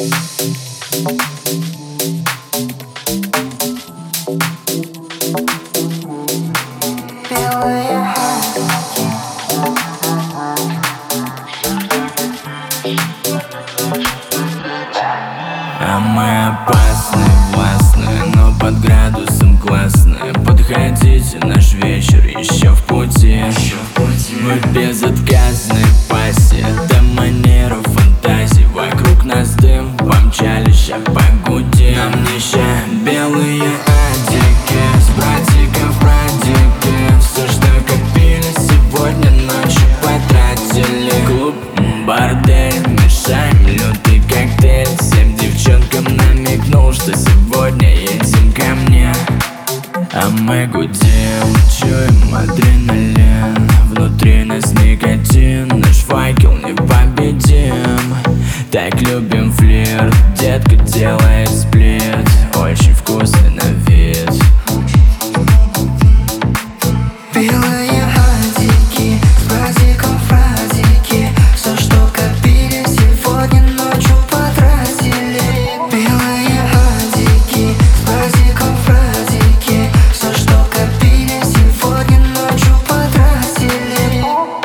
А мы опасны, властны, но под градусом классные. Подходите, наш вечер еще в пути. Мы безотказны пассии, до манеру фантазий. Вокруг нас дым, помчали, ща погудим. Нам не ща белые адики, с братиков братики. Все, что копили, сегодня ночью потратили. Клуб, бордель, мешаем лютый коктейль. Всем девчонкам намекнул, что сегодня едем ко мне. А мы гудим, чуем адреналин. Внутри нас никотин, наш факел непобедим. Так любим флирт, детка делает сплит. Очень вкусный на вид. Белые адики, с братиков братики. Все, что копили, сегодня ночью потратили. Белые адики, с братиков братики. Все, что копили, сегодня ночью потратили.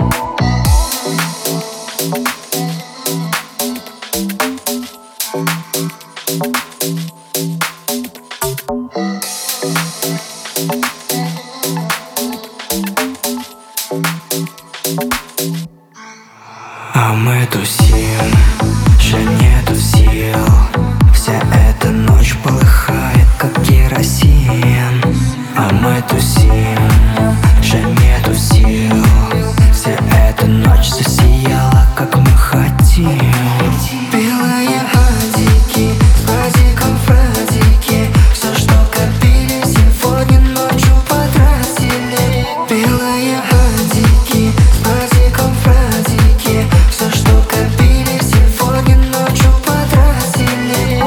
А мы тусим, же нету сил. Вся эта ночь полыхает, как керосин. А мы тусим, же нету сил. Вся эта ночь засияла, как мы хотим. Белые адики, с братиков братики. Все, что копили, сегодня ночью потратили. Белые адики, с братиков братики. Все, что копили, сегодня ночью потратили.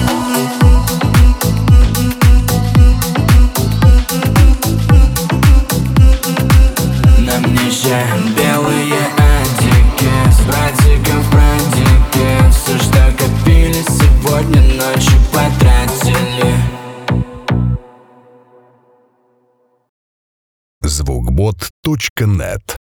Нам не ща белые адики, с братиков братики. Все, что копили, сегодня ночью потратили. Звукбот.нет